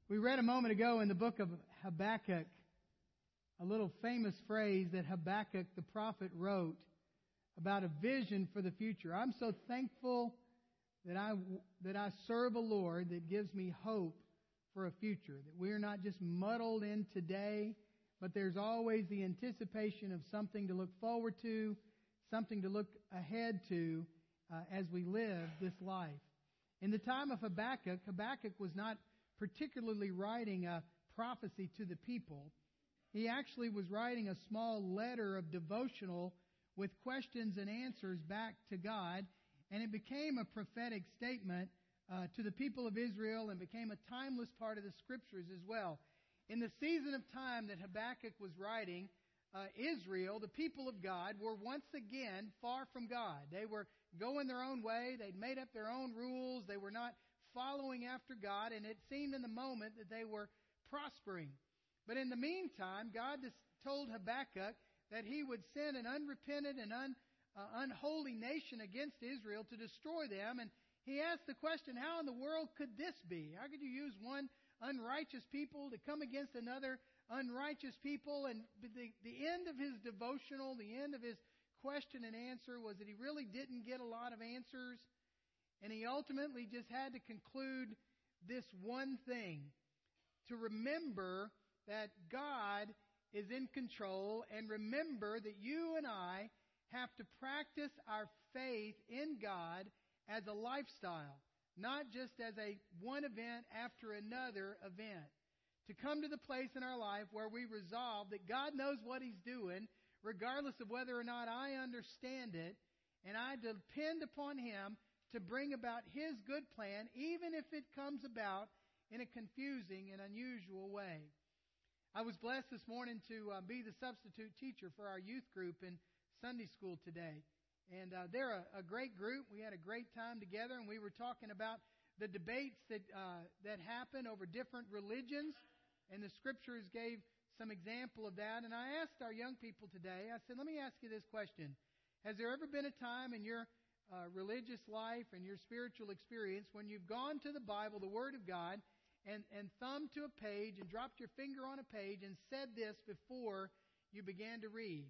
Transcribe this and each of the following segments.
We read a moment ago in the book of Habakkuk a little famous phrase that Habakkuk the prophet wrote about a vision for the future. I'm so thankful that I serve a Lord that gives me hope for a future, that we're not just muddled in today, but there's always the anticipation of something to look forward to, something to look ahead to as we live this life. In the time of Habakkuk, Habakkuk was not particularly writing a prophecy to the people. He actually was writing a small letter of devotional with questions and answers back to God, and it became a prophetic statement to the people of Israel and became a timeless part of the Scriptures as well. In the season of time that Habakkuk was writing, Israel, the people of God, were once again far from God. They were going their own way. They'd made up their own rules. They were not following after God, and it seemed in the moment that they were prospering. But in the meantime, God told Habakkuk that He would send an unrepentant and unholy nation against Israel to destroy them. And He asked the question, how in the world could this be? How could you use one unrighteous people to come against another unrighteous people? And the end of his devotional, the end of his question and answer was that he really didn't get a lot of answers. And he ultimately just had to conclude this one thing: to remember that God is in control, and remember that you and I have to practice our faith in God as a lifestyle, not just as a one event after another event. To come to the place in our life where we resolve that God knows what He's doing, regardless of whether or not I understand it, and I depend upon Him to bring about His good plan, even if it comes about in a confusing and unusual way. I was blessed this morning to be the substitute teacher for our youth group in Sunday school today. And they're a great group. We had a great time together, and we were talking about the debates that happen over different religions, and the Scriptures gave some example of that. And I asked our young people today, I said, let me ask you this question. Has there ever been a time in your religious life and your spiritual experience when you've gone to the Bible, the Word of God, and thumbed to a page and dropped your finger on a page and said this before you began to read?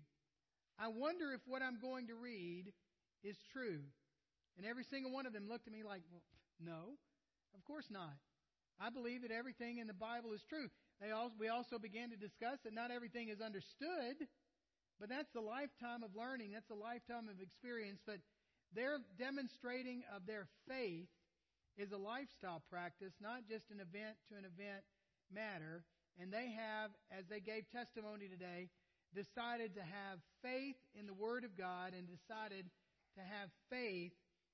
I wonder if what I'm going to read is true. And every single one of them looked at me like, well, no, of course not. I believe that everything in the Bible is true. We also began to discuss that not everything is understood, but that's a lifetime of learning. That's a lifetime of experience. But their demonstrating of their faith is a lifestyle practice, not just an event-to-an-event matter. And they have, as they gave testimony today, decided to have faith in the Word of God and decided to have faith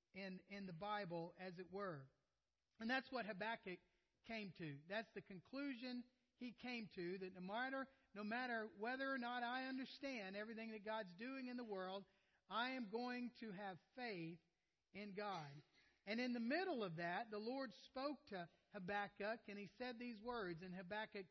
in the Bible, as it were. And that's what Habakkuk came to. That's the conclusion he came to, that no matter whether or not I understand everything that God's doing in the world, I am going to have faith in God. And in the middle of that, the Lord spoke to Habakkuk, and He said these words in Habakkuk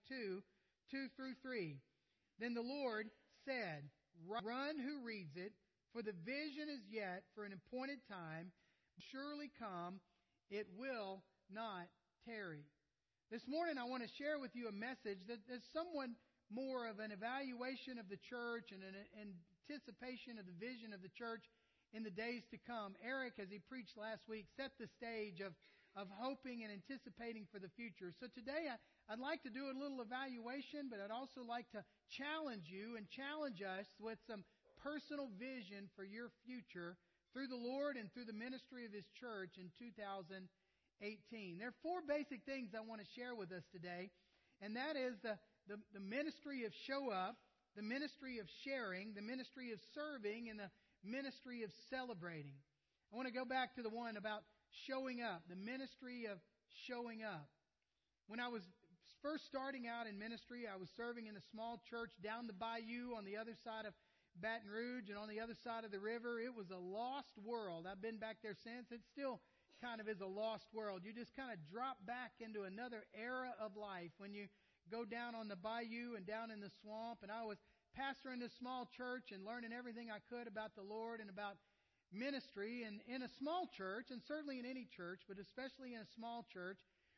2:2-3. Then the Lord said, "Run who reads it, for the vision is yet for an appointed time. Surely come, it will not tarry." This morning I want to share with you a message that is somewhat more of an evaluation of the church and an anticipation of the vision of the church in the days to come. Eric, as he preached last week, set the stage of hoping and anticipating for the future. So today I'd like to do a little evaluation, but I'd also like to challenge you and challenge us with some personal vision for your future through the Lord and through the ministry of His church in 2018. There are four basic things I want to share with us today, and that is the ministry of show up, the ministry of sharing, the ministry of serving, and the ministry of celebrating. I want to go back to the one about showing up, the ministry of showing up. When I was first starting out in ministry, I was serving in a small church down the bayou on the other side of Baton Rouge and on the other side of the river. It was a lost world. I've been back there since. It still kind of is a lost world. You just kind of drop back into another era of life when you go down on the bayou and down in the swamp. And I was pastoring this small church and learning everything I could about the Lord and about ministry. And in a small church, and certainly in any church, but especially in a small church,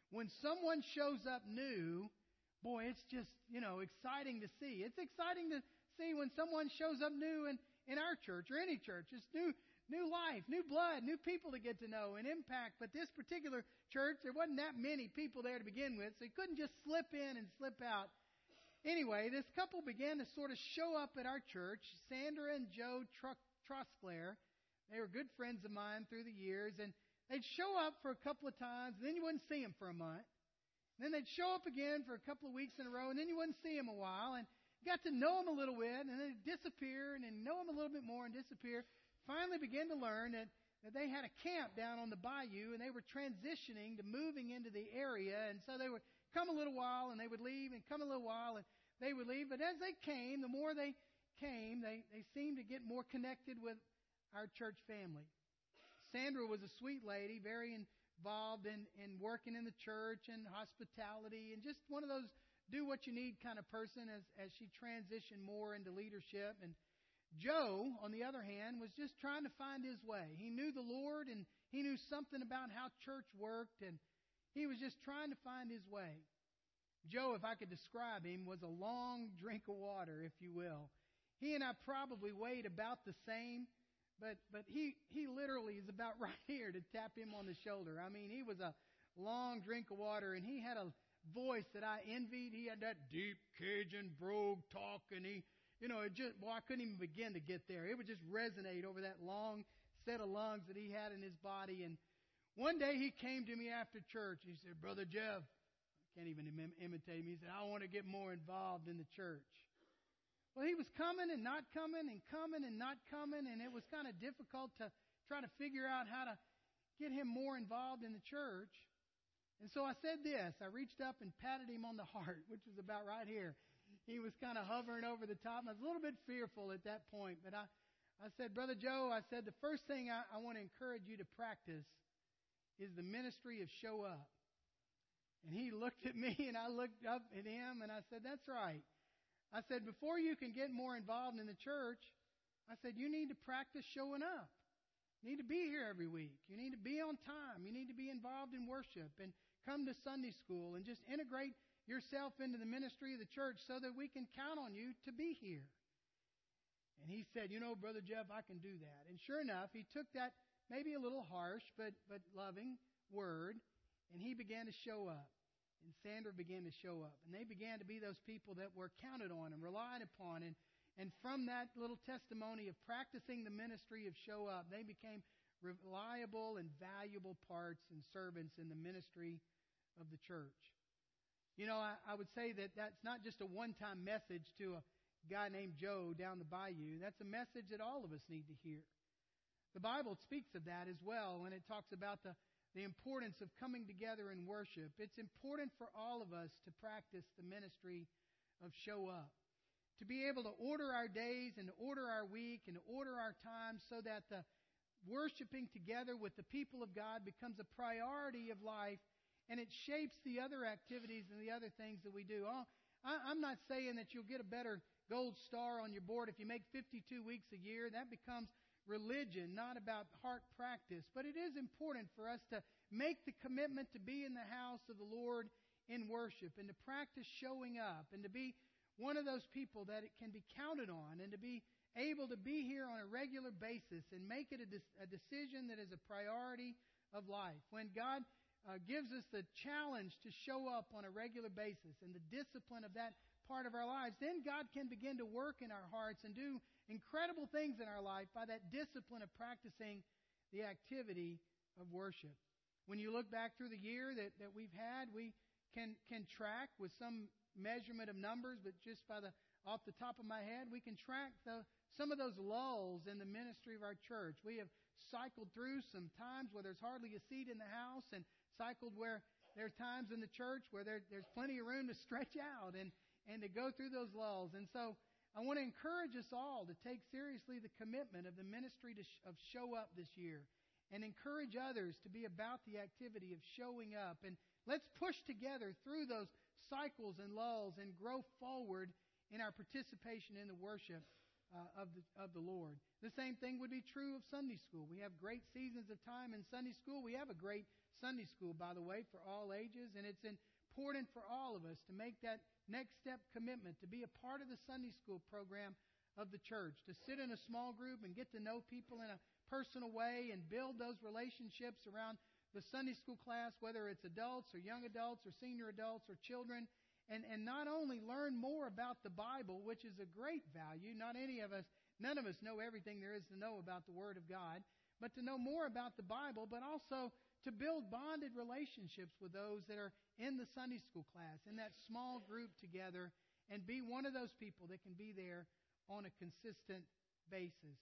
when someone shows up new, boy, it's just, exciting to see. It's exciting to see when someone shows up new in our church or any church. It's new life, new blood, new people to get to know and impact. But this particular church, there wasn't that many people there to begin with, so you couldn't just slip in and slip out. Anyway, this couple began to sort of show up at our church, Sandra and Joe Trosclair. They were good friends of mine through the years, and they'd show up for a couple of times, and then you wouldn't see them for a month. Then they'd show up again for a couple of weeks in a row, and then you wouldn't see them a while, and you got to know them a little bit, and then they'd disappear, and then know them a little bit more and disappear. Finally began to learn that they had a camp down on the bayou, and they were transitioning to moving into the area, and so they would come a little while, and they would leave, and come a little while, and they would leave. But as they came, the more they came, they seemed to get more connected with our church family. Sandra was a sweet lady, very involved in working in the church and hospitality, and just one of those do what you need kind of person as she transitioned more into leadership. And Joe, on the other hand, was just trying to find his way. He knew the Lord, and he knew something about how church worked, and he was just trying to find his way. Joe, if I could describe him, was a long drink of water, if you will. He and I probably weighed about the same, but he literally is about right here to tap him on the shoulder. I mean, he was a long drink of water, and he had a voice that I envied. He had that deep Cajun brogue talk, and I couldn't even begin to get there. It would just resonate over that long set of lungs that he had in his body. And one day he came to me after church. He said, "Brother Jeff," I can't even imitate him. He said, "I want to get more involved in the church." Well, he was coming and not coming and coming and not coming, and it was kind of difficult to try to figure out how to get him more involved in the church. And so I said this. I reached up and patted him on the heart, which was about right here. He was kind of hovering over the top. I was a little bit fearful at that point, but I said, "Brother Joe," I said, "the first thing I want to encourage you to practice is the ministry of show up." And he looked at me, and I looked up at him, and I said, "That's right." I said, "Before you can get more involved in the church," I said, "you need to practice showing up. You need to be here every week. You need to be on time. You need to be involved in worship and come to Sunday school and just integrate yourself into the ministry of the church so that we can count on you to be here." And he said, "Brother Jeff, I can do that." And sure enough, he took that maybe a little harsh but loving word, and he began to show up. And Sandra began to show up. And they began to be those people that were counted on and relied upon. And from that little testimony of practicing the ministry of show up, they became reliable and valuable parts and servants in the ministry of the church. I would say that that's not just a one-time message to a guy named Joe down the bayou. That's a message that all of us need to hear. The Bible speaks of that as well when it talks about the importance of coming together in worship. It's important for all of us to practice the ministry of show up. To be able to order our days and to order our week and to order our time so that the worshiping together with the people of God becomes a priority of life, and it shapes the other activities and the other things that we do. I'm not saying that you'll get a better gold star on your board if you make 52 weeks a year. That becomes religion, not about heart practice. But it is important for us to make the commitment to be in the house of the Lord in worship and to practice showing up and to be one of those people that it can be counted on and to be able to be here on a regular basis and make it a decision that is a priority of life. When God gives us the challenge to show up on a regular basis and the discipline of that part of our lives, then God can begin to work in our hearts and do incredible things in our life by that discipline of practicing the activity of worship. When you look back through the year that we've had, we can track with some measurement of numbers, but just off the top of my head, we can track some of those lulls in the ministry of our church. We have cycled through some times where there's hardly a seat in the house, and cycled where there's times in the church where there's plenty of room to stretch out and to go through those lulls. And so I want to encourage us all to take seriously the commitment of the ministry of show up this year and encourage others to be about the activity of showing up. And let's push together through those cycles and lulls and grow forward in our participation in the worship of the Lord. The same thing would be true of Sunday school. We have great seasons of time in Sunday school. We have a great Sunday school, by the way, for all ages, and it's important for all of us to make that next step commitment to be a part of the Sunday school program of the church, to sit in a small group and get to know people in a personal way and build those relationships around the Sunday school class, whether it's adults or young adults or senior adults or children, and not only learn more about the Bible, which is a great value. None of us know everything there is to know about the Word of God, but to know more about the Bible, but also to build bonded relationships with those that are in the Sunday school class, in that small group together, and be one of those people that can be there on a consistent basis.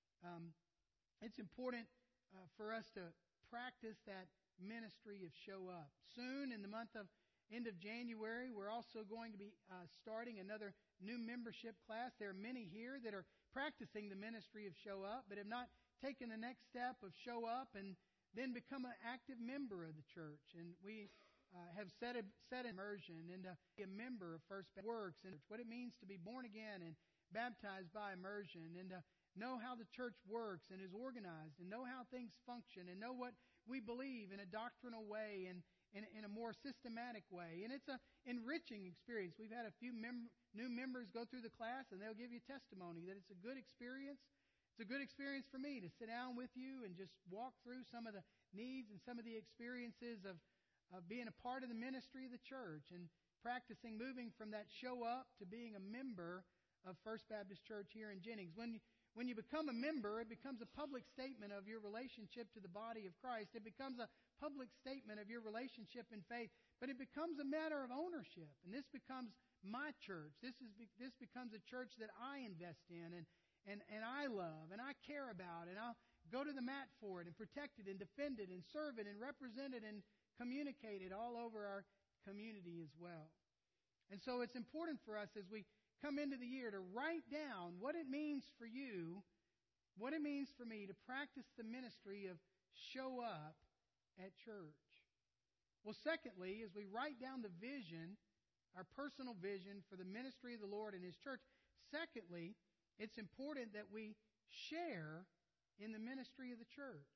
It's important for us to practice that ministry of show up. Soon, in the end of January, we're also going to be starting another new membership class. There are many here that are practicing the ministry of show up, but have not taken the next step of show up and then become an active member of the church. And we have set immersion and be a member of First Baptist Works and what it means to be born again and baptized by immersion, and to know how the church works and is organized, and know how things function, and know what we believe in a doctrinal way and in a more systematic way. And it's an enriching experience. We've had a few new members go through the class, and they'll give you testimony that it's a good experience. It's a good experience for me to sit down with you and just walk through some of the needs and some of the experiences of being a part of the ministry of the church and practicing moving from that show up to being a member of First Baptist Church here in Jennings. When you become a member, it becomes a public statement of your relationship to the body of Christ. It becomes a public statement of your relationship in faith, but it becomes a matter of ownership. And this becomes my church. This becomes a church that I invest in and I love and I care about, and I'll go to the mat for it and protect it and defend it and serve it and represent it and communicate it all over our community as well. And so it's important for us as we come into the year to write down what it means for you, what it means for me to practice the ministry of show up at church. Well, secondly, as we write down the vision, our personal vision for the ministry of the Lord and His church, secondly, it's important that we share in the ministry of the church.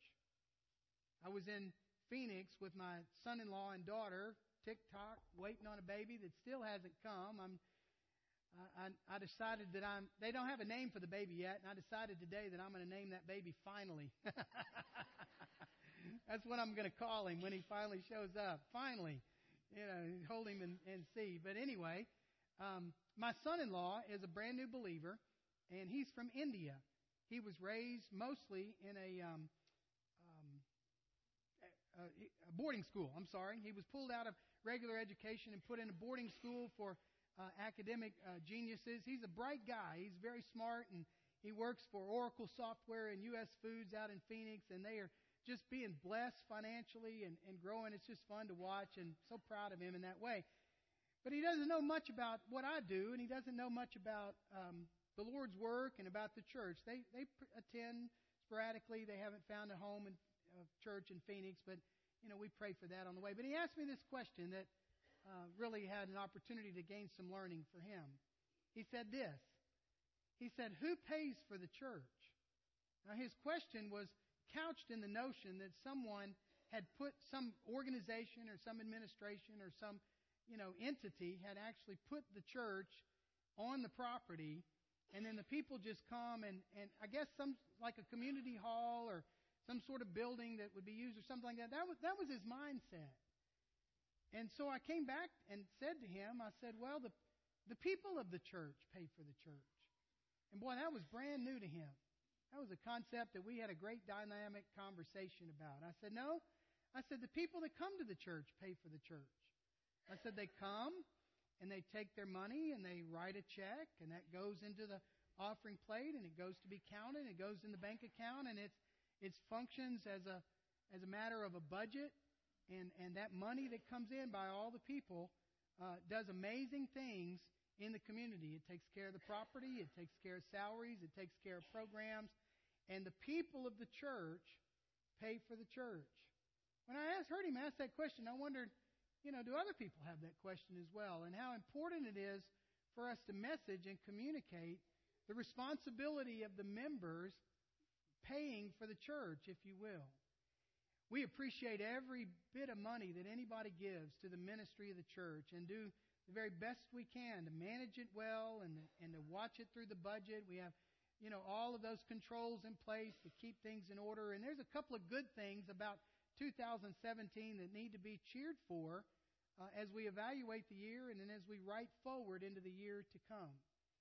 I was in Phoenix with my son-in-law and daughter, tick-tock, waiting on a baby that still hasn't come. I decided that they don't have a name for the baby yet, and I decided today that I'm going to name that baby Finally. That's what I'm going to call him when he finally shows up. Finally. Hold him and see. But anyway, my son-in-law is a brand new believer, and he's from India. He was raised mostly in a boarding school. He was pulled out of regular education and put in a boarding school for academic geniuses. He's a bright guy. He's very smart, and he works for Oracle Software and U.S. Foods out in Phoenix, and they are just being blessed financially and growing. It's just fun to watch, and so proud of him in that way. But he doesn't know much about what I do, and he doesn't know much about the Lord's work and about the church. They attend sporadically. They haven't found a home in church in Phoenix, but we pray for that on the way. But he asked me this question that really had an opportunity to gain some learning for him. He said this. He said, "Who pays for the church?" Now his question was couched in the notion that someone had put some organization or some administration or some entity had actually put the church on the property, and then the people just come and I guess some like a community hall or some sort of building that would be used or something like that. That was his mindset. And so I came back and said to him, I said, well, the people of the church pay for the church. And boy, that was brand new to him. That was a concept that we had a great dynamic conversation about. I said, no. I said, the people that come to the church pay for the church. I said, they come and they take their money and they write a check, and that goes into the offering plate, and it goes to be counted, and it goes in the bank account, and it functions as a matter of a budget, and that money that comes in by all the people does amazing things in the community. It takes care of the property, it takes care of salaries, it takes care of programs, and the people of the church pay for the church. When I heard him ask that question, I wondered, do other people have that question as well? And how important it is for us to message and communicate the responsibility of the members paying for the church, if you will. We appreciate every bit of money that anybody gives to the ministry of the church and do the very best we can to manage it well and to watch it through the budget. We have, all of those controls in place to keep things in order. And there's a couple of good things about 2017 that need to be cheered for as we evaluate the year and then as we write forward into the year to come.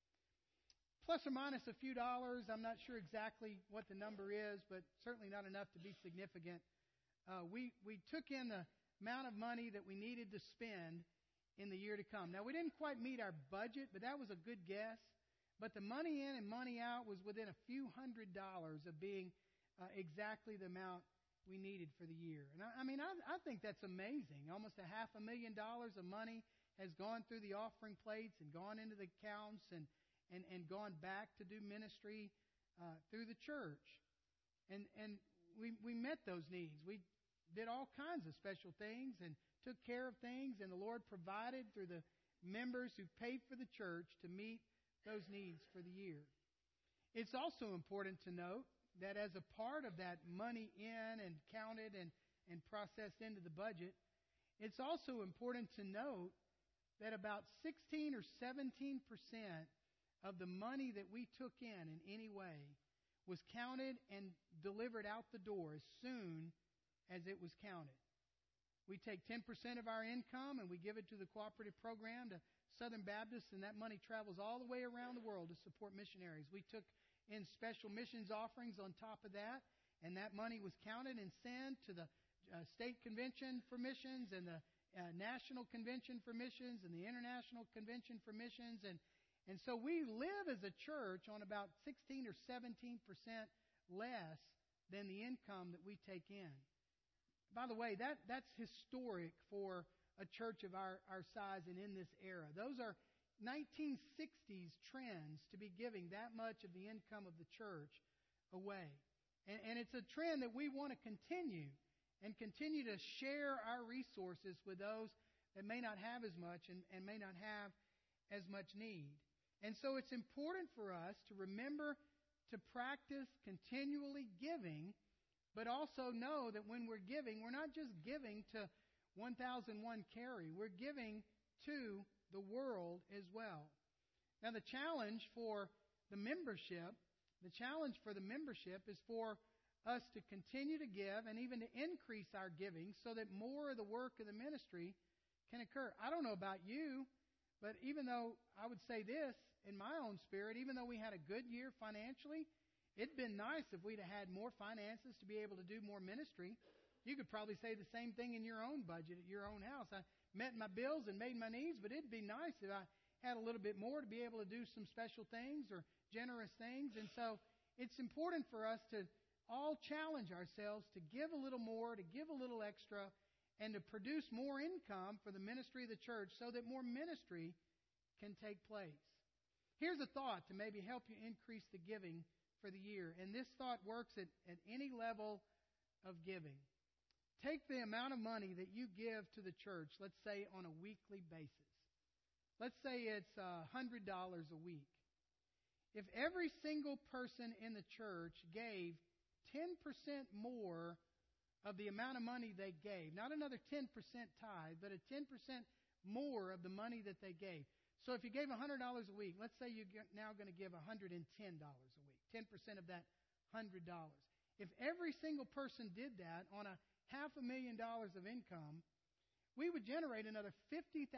Plus or minus a few dollars. I'm not sure exactly what the number is, but certainly not enough to be significant. We took in the amount of money that we needed to spend in the year to come. Now, we didn't quite meet our budget, but that was a good guess. But the money in and money out was within a few $100s of being exactly the amount we needed for the year. And I think that's amazing. Almost $500,000 of money has gone through the offering plates and gone into the accounts and gone back to do ministry through the church. And we met those needs. We did all kinds of special things and took care of things, and the Lord provided through the members who paid for the church to meet those needs for the year. It's also important to note that as a part of that money in and counted and processed into the budget, it's also important to note that about 16 or 17% of the money that we took in any way was counted and delivered out the door as soon as it was counted. We take 10% of our income and we give it to the cooperative program to Southern Baptists, and that money travels all the way around the world to support missionaries. We took in special missions offerings on top of that, and that money was counted and sent to the State Convention for Missions and the National Convention for Missions and the International Convention for Missions. And so we live as a church on about 16 or 17% less than the income that we take in. By the way, that's historic for a church of our size and in this era. Those are 1960s trends to be giving that much of the income of the church away. And it's a trend that we want to continue and continue to share our resources with those that may not have as much and may not have as much need. And so it's important for us to remember to practice continually giving, but also know that when we're giving, we're not just giving to 1001 Cary. We're giving to the world as well. Now, the challenge for the membership is for us to continue to give and even to increase our giving so that more of the work of the ministry can occur. I don't know about you, but even though I would say this in my own spirit, even though we had a good year financially, it'd been nice if we'd have had more finances to be able to do more ministry. You could probably say the same thing in your own budget at your own house. I met my bills and made my needs, but it'd be nice if I had a little bit more to be able to do some special things or generous things. And so it's important for us to all challenge ourselves to give a little more, to give a little extra, and to produce more income for the ministry of the church so that more ministry can take place. Here's a thought to maybe help you increase the giving for the year. And this thought works at any level of giving. Take the amount of money that you give to the church, let's say on a weekly basis. Let's say it's $100 a week. If every single person in the church gave 10% more of the amount of money they gave, not another 10% tithe, but a 10% more of the money that they gave. So if you gave $100 a week, let's say you're now going to give $110 a week, 10% of that $100. If every single person did that on a $500,000 of income, we would generate another $50,000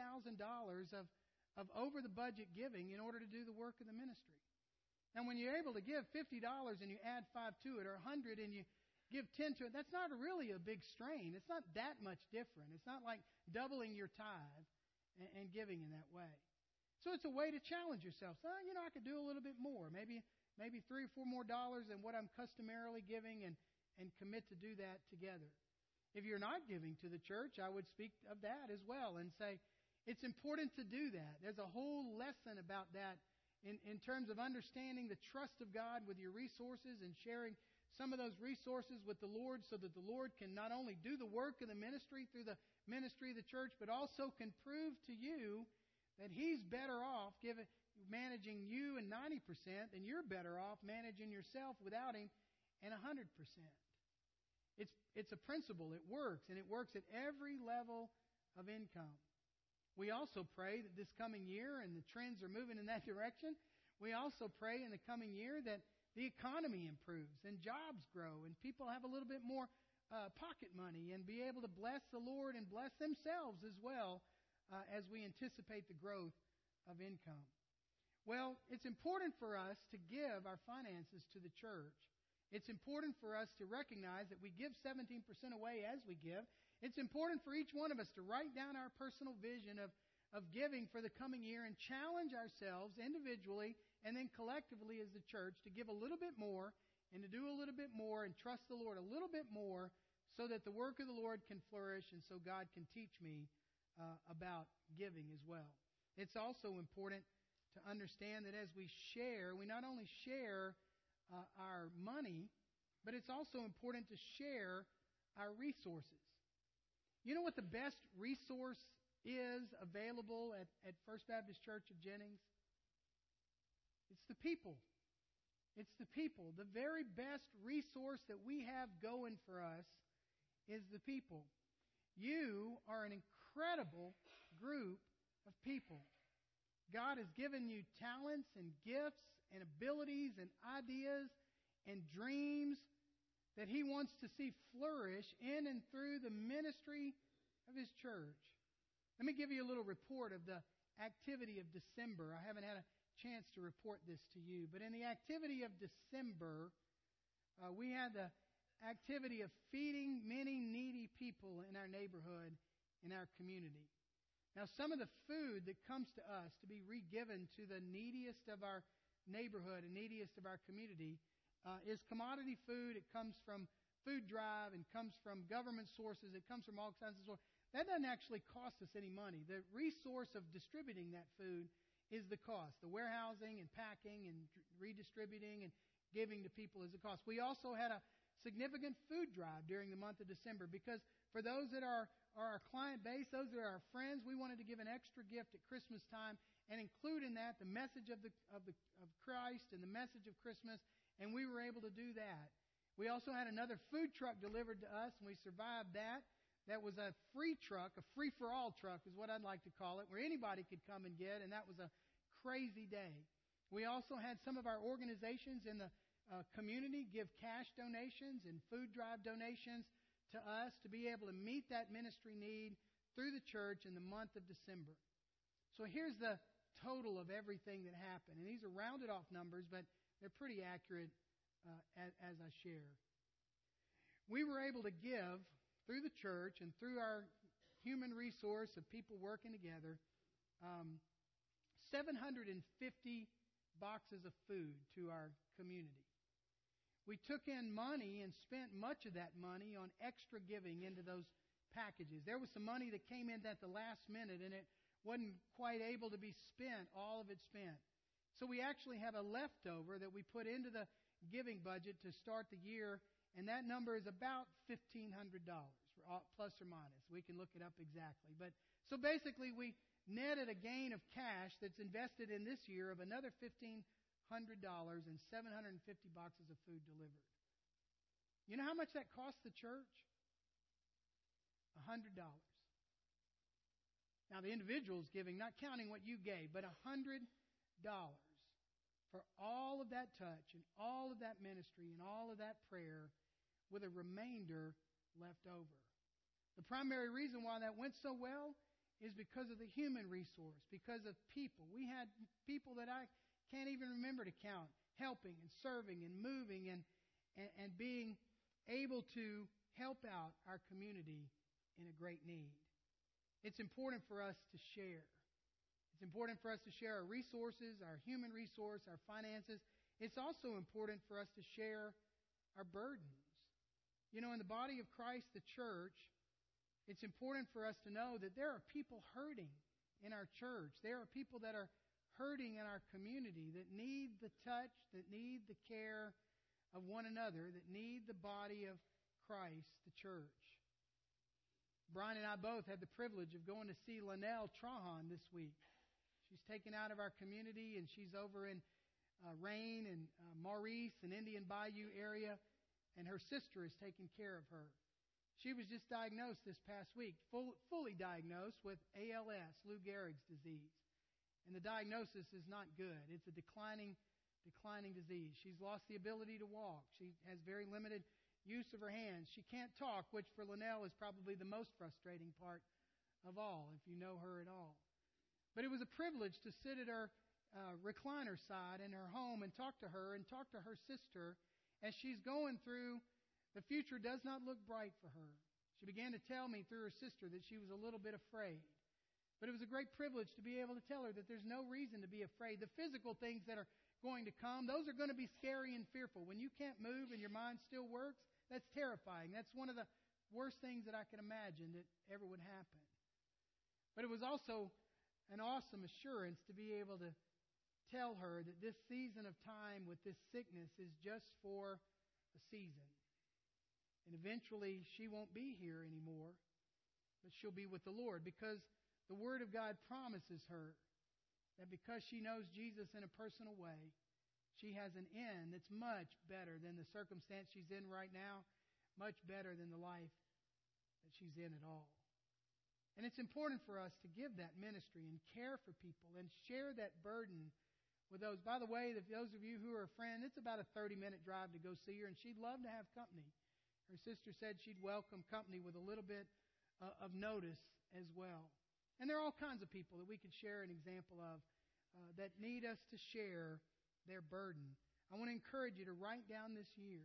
of over the budget giving in order to do the work of the ministry. And when you're able to give $50 and you add 5 to it, or $100 and you give 10 to it, that's not really a big strain. It's not that much different. It's not like doubling your tithe and giving in that way. So it's a way to challenge yourself. So, I could do a little bit more, maybe $3 or $4 more than what I'm customarily giving, and commit to do that together. If you're not giving to the church, I would speak of that as well and say it's important to do that. There's a whole lesson about that in terms of understanding the trust of God with your resources and sharing some of those resources with the Lord so that the Lord can not only do the work of the ministry through the ministry of the church, but also can prove to you that He's better off managing you in 90% than you're better off managing yourself without Him in 100%. It's a principle. It works, and it works at every level of income. We also pray that this coming year, and the trends are moving in that direction, we also pray in the coming year that the economy improves and jobs grow and people have a little bit more pocket money and be able to bless the Lord and bless themselves as well as we anticipate the growth of income. Well, it's important for us to give our finances to the church. It's important for us to recognize that we give 17% away as we give. It's important for each one of us to write down our personal vision of giving for the coming year and challenge ourselves individually and then collectively as the church to give a little bit more and to do a little bit more and trust the Lord a little bit more so that the work of the Lord can flourish and so God can teach me about giving as well. It's also important to understand that as we share, we not only share our money, but it's also important to share our resources. You know what the best resource is available at First Baptist Church of Jennings? It's the people. It's the people. The very best resource that we have going for us is the people. You are an incredible group of people. God has given you talents and gifts and abilities and ideas and dreams that He wants to see flourish in and through the ministry of His church. Let me give you a little report of the activity of December. I haven't had a chance to report this to you, but in the activity of December, we had the activity of feeding many needy people in our neighborhood, in our community. Now, some of the food that comes to us to be re-given to the neediest of our neighborhood and neediest of our community is commodity food. It comes from Food Drive and comes from government sources. It comes from all kinds of sources. That doesn't actually cost us any money. The resource of distributing that food is the cost. The warehousing and packing and redistributing and giving to people is the cost. We also had a significant food drive during the month of December because for those that are our client base, those that are our friends, we wanted to give an extra gift at Christmas time and include in that the message of Christ and the message of Christmas, and we were able to do that. We also had another food truck delivered to us, and we survived that. That was a free truck, a free-for-all truck is what I'd like to call it, where anybody could come and get, and that was a crazy day. We also had some of our organizations in the community give cash donations and food drive donations to us to be able to meet that ministry need through the church in the month of December. So here's the total of everything that happened. And these are rounded off numbers, but they're pretty accurate as I share. We were able to give through the church and through our human resource of people working together 750 boxes of food to our community. We took in money and spent much of that money on extra giving into those packages. There was some money that came in at the last minute, and it wasn't quite able to be spent, all of it spent. So we actually have a leftover that we put into the giving budget to start the year, and that number is about $1,500, plus or minus. We can look it up exactly. But so basically, we netted a gain of cash that's invested in this year of another $1,500 and 750 boxes of food delivered. You know how much that cost the church? $100. Now, the individual's giving, not counting what you gave, but $100 for all of that touch and all of that ministry and all of that prayer with a remainder left over. The primary reason why that went so well is because of the human resource, because of people. We had people that I can't even remember to count, helping and serving and moving and being able to help out our community in a great need. It's important for us to share. It's important for us to share our resources, our human resource, our finances. It's also important for us to share our burdens. You know, in the body of Christ, the church, it's important for us to know that there are people hurting in our church. There are people that are hurting in our community that need the touch, that need the care of one another, that need the body of Christ, the church. Brian and I both had the privilege of going to see Linnell Trahan this week. She's taken out of our community, and she's over in Rain and Maurice and Indian Bayou area. and her sister is taking care of her. She was just diagnosed this past week, fully diagnosed with ALS, Lou Gehrig's disease. And the diagnosis is not good. It's a declining disease. She's lost the ability to walk. She has very limited use of her hands. She can't talk, which for Linnell is probably the most frustrating part of all, if you know her at all. But it was a privilege to sit at her recliner side in her home and talk to her sister as she's going through. The future does not look bright for her. She began to tell me through her sister that she was a little bit afraid. But it was a great privilege to be able to tell her that there's no reason to be afraid. The physical things that are going to come, those are going to be scary and fearful. When you can't move and your mind still works, that's terrifying. That's one of the worst things that I can imagine that ever would happen. But it was also an awesome assurance to be able to tell her that this season of time with this sickness is just for a season. And eventually she won't be here anymore, but she'll be with the Lord, because the Word of God promises her that because she knows Jesus in a personal way, she has an end that's much better than the circumstance she's in right now, much better than the life that she's in at all. And it's important for us to give that ministry and care for people and share that burden with those. By the way, if those of you who are a friend, it's about a 30-minute drive to go see her, and she'd love to have company. Her sister said she'd welcome company with a little bit of notice as well. And there are all kinds of people that we could share an example of that need us to share their burden. I want to encourage you to write down this year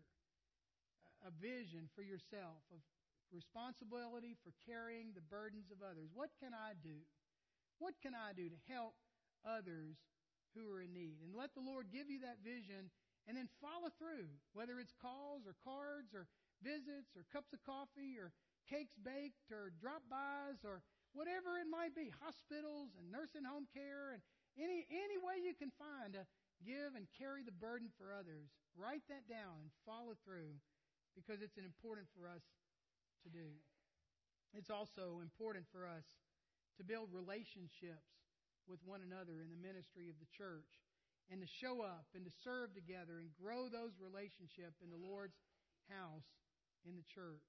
a vision for yourself of responsibility for carrying the burdens of others. What can I do? What can I do to help others who are in need? And let the Lord give you that vision, and then follow through, whether it's calls or cards or visits or cups of coffee or cakes baked or drop-bys or whatever it might be, hospitals and nursing home care and any way you can find to give and carry the burden for others. Write that down and follow through, because it's important for us to do. It's also important for us to build relationships with one another in the ministry of the church, and to show up and to serve together and grow those relationships in the Lord's house in the church.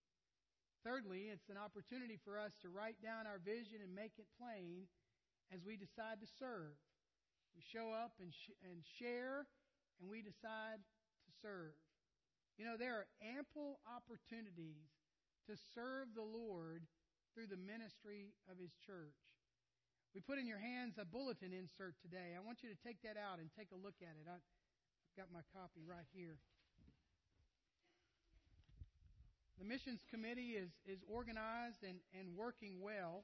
Thirdly, it's an opportunity for us to write down our vision and make it plain as we decide to serve. We show up and share, and we decide to serve. You know, there are ample opportunities to serve the Lord through the ministry of His church. We put in your hands a bulletin insert today. I want you to take that out and take a look at it. I've got my copy right here. The missions committee is organized and working well.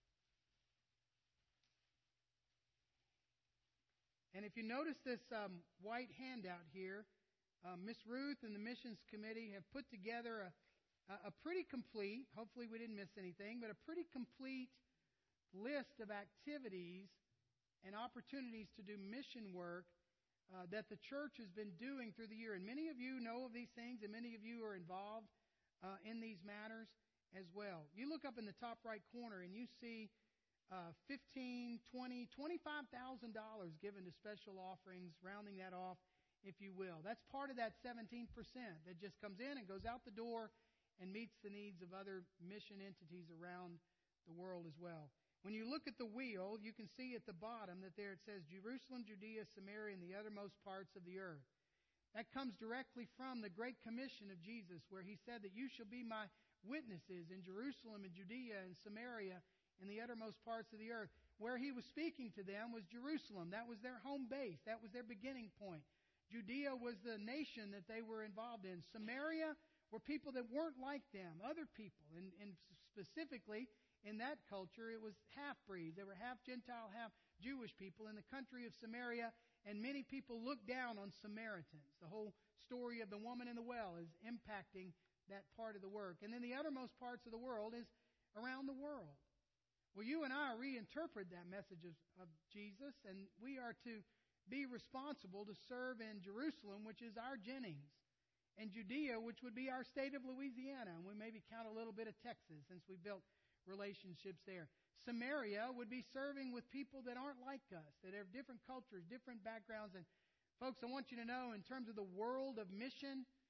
And if you notice this white handout here, Miss Ruth and the missions committee have put together a pretty complete, hopefully we didn't miss anything, but a pretty complete list of activities and opportunities to do mission work that the church has been doing through the year. And many of you know of these things, and many of you are involved in these matters as well. You look up in the top right corner and you see $15,000, $20,000, $25,000 given to special offerings, rounding that off, if you will. That's part of that 17% that just comes in and goes out the door and meets the needs of other mission entities around the world as well. When you look at the wheel, you can see at the bottom that there it says Jerusalem, Judea, Samaria, and the uttermost parts of the earth. That comes directly from the Great Commission of Jesus, where He said that you shall be my witnesses in Jerusalem and Judea and Samaria and the uttermost parts of the earth. Where He was speaking to them was Jerusalem. That was their home base. That was their beginning point. Judea was the nation that they were involved in. Samaria were people that weren't like them, other people. And specifically, in that culture, it was half-breeds. They were half-Gentile, half-Jewish people in the country of Samaria. And many people look down on Samaritans. The whole story of the woman in the well is impacting that part of the work. And then the uttermost parts of the world is around the world. Well, you and I reinterpret that message of Jesus, and we are to be responsible to serve in Jerusalem, which is our Jennings, and Judea, which would be our state of Louisiana, and we maybe count a little bit of Texas since we built relationships there. Samaria would be serving with people that aren't like us, that have different cultures, different backgrounds. And folks, I want you to know, in terms of the world of mission,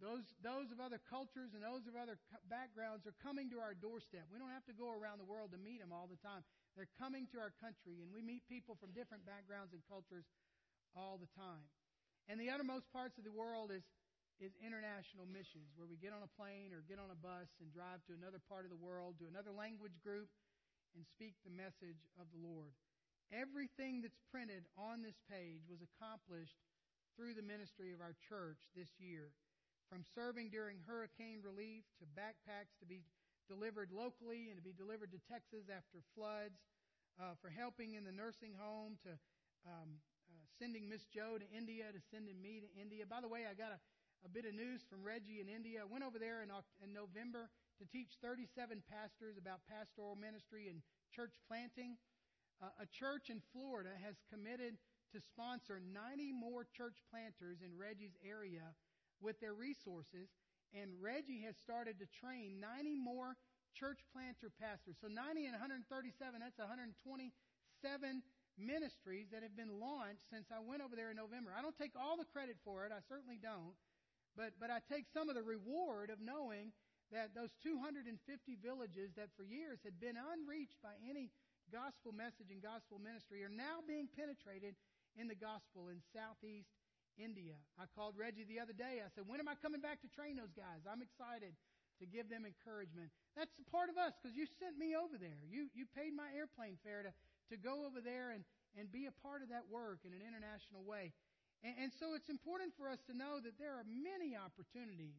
Those of other cultures and those of other backgrounds are coming to our doorstep. We don't have to go around the world to meet them all the time. They're coming to our country, and we meet people from different backgrounds and cultures all the time. And the uttermost parts of the world is international missions, where we get on a plane or get on a bus and drive to another part of the world, to another language group, and speak the message of the Lord. Everything that's printed on this page was accomplished through the ministry of our church this year. From serving during hurricane relief to backpacks to be delivered locally and to be delivered to Texas after floods, for helping in the nursing home, to sending Miss Jo to India, to sending me to India. By the way, I got a bit of news from Reggie in India. I went over there in November to teach 37 pastors about pastoral ministry and church planting. A church in Florida has committed to sponsor 90 more church planters in Reggie's area with their resources, and Reggie has started to train 90 more church planter pastors. So 90 and 137, that's 127 ministries that have been launched since I went over there in November. I don't take all the credit for it, I certainly don't, but I take some of the reward of knowing that those 250 villages that for years had been unreached by any gospel message and gospel ministry are now being penetrated in the gospel in southeast India. I called Reggie the other day. I said, when am I coming back to train those guys? I'm excited to give them encouragement. That's a part of us because you sent me over there. You paid my airplane fare to go over there and be a part of that work in an international way. And so it's important for us to know that there are many opportunities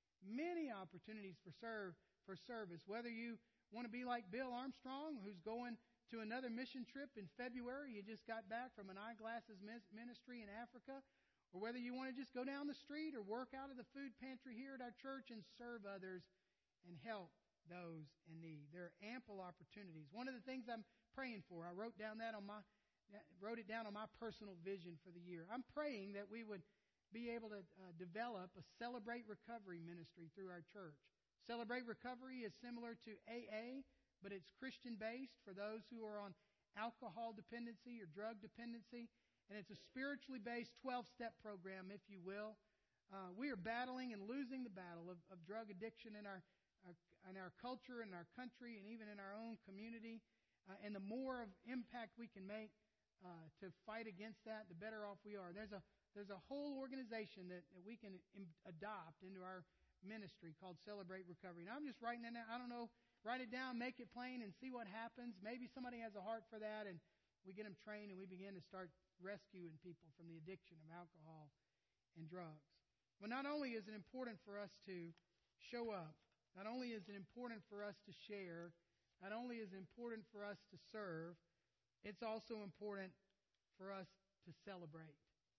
for service. Whether you want to be like Bill Armstrong, who's going to another mission trip in February. He just got back from an eyeglasses ministry in Africa. Or whether you want to just go down the street or work out of the food pantry here at our church and serve others and help those in need. There are ample opportunities. One of the things I'm praying for, I wrote it down on my personal vision for the year. I'm praying that we would be able to develop a Celebrate Recovery ministry through our church. Celebrate Recovery is similar to AA, but it's Christian-based for those who are on alcohol dependency or drug dependency. And it's a spiritually based 12-step program, if you will. We are battling and losing the battle of drug addiction in our culture, in our country, and even in our own community. And the more of impact we can make to fight against that, the better off we are. There's a whole organization that we can adopt into our ministry called Celebrate Recovery. And I'm just writing that down. I don't know, write it down, make it plain, and see what happens. Maybe somebody has a heart for that, and we get them trained, and we begin to start rescuing people from the addiction of alcohol and drugs. But not only is it important for us to show up, not only is it important for us to share, not only is it important for us to serve, it's also important for us to celebrate.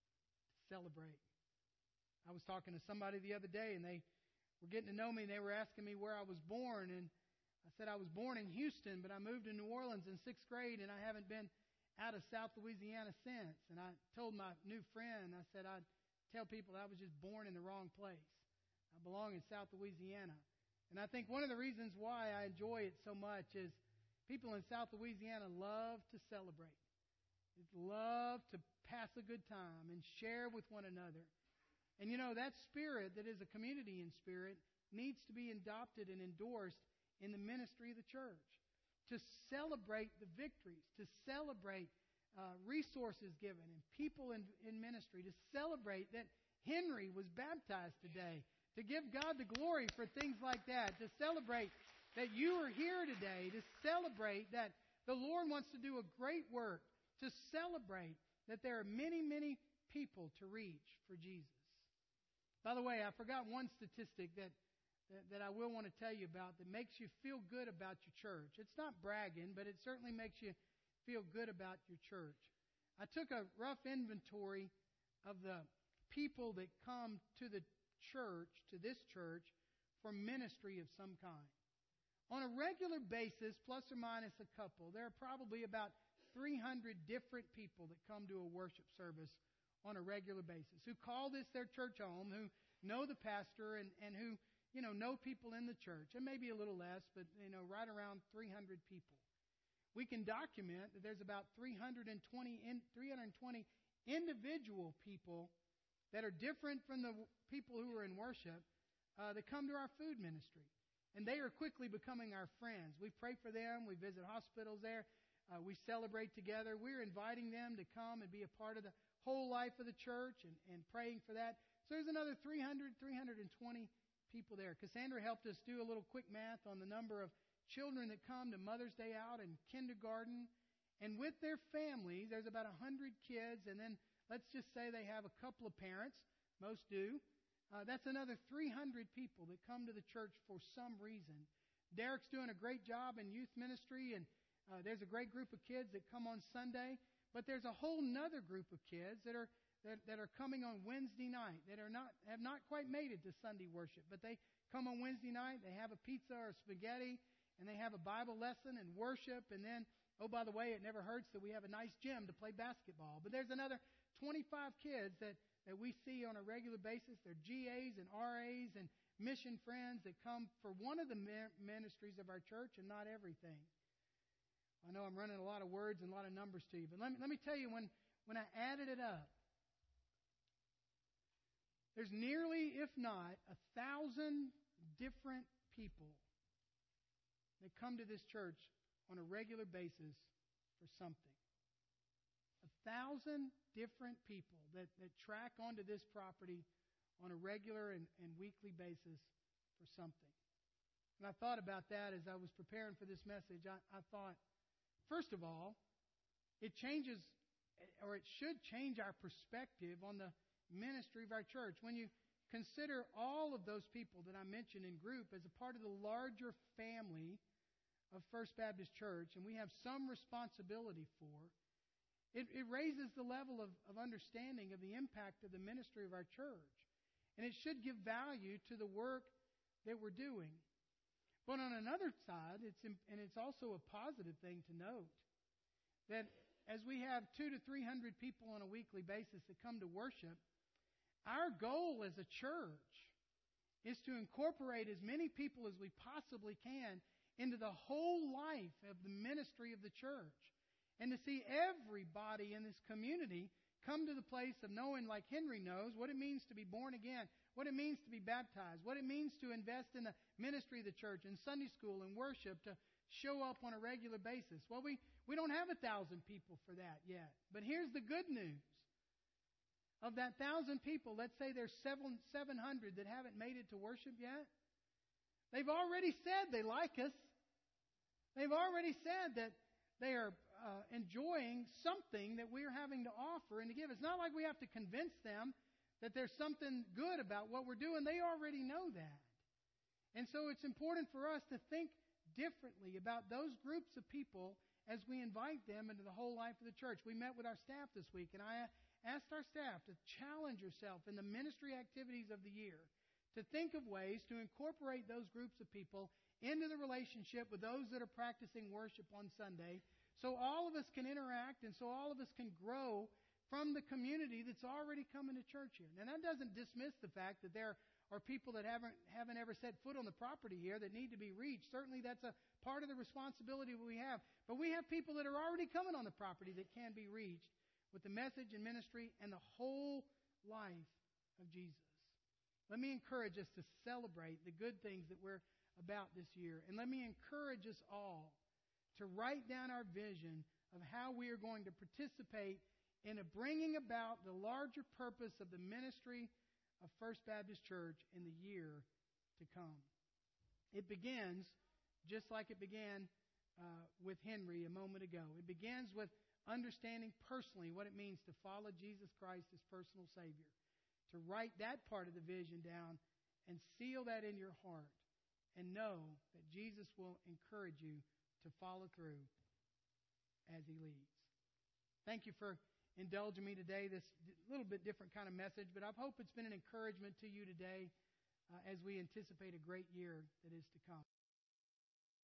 I was talking to somebody the other day, and they were getting to know me, and they were asking me where I was born, and I said I was born in Houston, but I moved to New Orleans in 6th grade, and I haven't been out of South Louisiana since. And I told my new friend, I said I'd tell people that I was just born in the wrong place. I belong in South Louisiana. And I think one of the reasons why I enjoy it so much is people in South Louisiana love to celebrate. They love to pass a good time and share with one another. And you know, that spirit that is a community in spirit needs to be adopted and endorsed in the ministry of the church. To celebrate the victories, to celebrate resources given and people in ministry, to celebrate that Henry was baptized today, to give God the glory for things like that, to celebrate that you are here today, to celebrate that the Lord wants to do a great work, to celebrate that there are many, many people to reach for Jesus. By the way, I forgot one statistic that I will want to tell you about that makes you feel good about your church. It's not bragging, but it certainly makes you feel good about your church. I took a rough inventory of the people that come to the church, to this church, for ministry of some kind. On a regular basis, plus or minus a couple, there are probably about 300 different people that come to a worship service on a regular basis, who call this their church home, who know the pastor and who know people in the church. It may be a little less, but, right around 300 people. We can document that there's about 320 individual people that are different from the people who are in worship that come to our food ministry. And they are quickly becoming our friends. We pray for them. We visit hospitals there. We celebrate together. We're inviting them to come and be a part of the whole life of the church and praying for that. So there's another 320 people there. Cassandra helped us do a little quick math on the number of children that come to Mother's Day out in kindergarten. And with their families, there's about 100 kids. And then let's just say they have a couple of parents. Most do. That's another 300 people that come to the church for some reason. Derek's doing a great job in youth ministry, and there's a great group of kids that come on Sunday. But there's a whole nother group of kids that are coming on Wednesday night that have not quite made it to Sunday worship. But they come on Wednesday night, they have a pizza or spaghetti, and they have a Bible lesson and worship. And then, oh, by the way, it never hurts that we have a nice gym to play basketball. But there's another 25 kids that we see on a regular basis. They're GAs and RAs and mission friends that come for one of the ministries of our church and not everything. I know I'm running a lot of words and a lot of numbers to you, but let me tell you, when I added it up, there's nearly, if not, 1,000 different people that come to this church on a regular basis for something. 1,000 different people that track onto this property on a regular and weekly basis for something. And I thought about that as I was preparing for this message. I thought, first of all, it changes, or it should change our perspective on the ministry of our church. When you consider all of those people that I mentioned in group as a part of the larger family of First Baptist Church, and we have some responsibility for, it raises the level of understanding of the impact of the ministry of our church. And it should give value to the work that we're doing. But on another side, it's also a positive thing to note that as we have 200 to 300 people on a weekly basis that come to worship, our goal as a church is to incorporate as many people as we possibly can into the whole life of the ministry of the church. And to see everybody in this community come to the place of knowing, like Henry knows, what it means to be born again, what it means to be baptized, what it means to invest in the ministry of the church, in Sunday school and worship, to show up on a regular basis. Well, we don't have 1,000 people for that yet. But here's the good news. Of that 1,000 people, let's say there's 700 that haven't made it to worship yet. They've already said they like us. They've already said that they are enjoying something that we're having to offer and to give. It's not like we have to convince them that there's something good about what we're doing. They already know that. And so it's important for us to think differently about those groups of people as we invite them into the whole life of the church. We met with our staff this week, and I asked our staff to challenge yourself in the ministry activities of the year, to think of ways to incorporate those groups of people into the relationship with those that are practicing worship on Sunday, so all of us can interact and so all of us can grow from the community that's already coming to church here. Now, that doesn't dismiss the fact that there are people that haven't ever set foot on the property here that need to be reached. Certainly that's a part of the responsibility that we have. But we have people that are already coming on the property that can be reached with the message and ministry and the whole life of Jesus. Let me encourage us to celebrate the good things that we're about this year. And let me encourage us all to write down our vision of how we are going to participate in bringing about the larger purpose of the ministry of First Baptist Church in the year to come. It begins just like it began with Henry a moment ago. It begins with understanding personally what it means to follow Jesus Christ as personal Savior. To write that part of the vision down and seal that in your heart and know that Jesus will encourage you to follow through as He leads. Thank you for indulging me today, this little bit different kind of message, but I hope it's been an encouragement to you today as we anticipate a great year that is to come.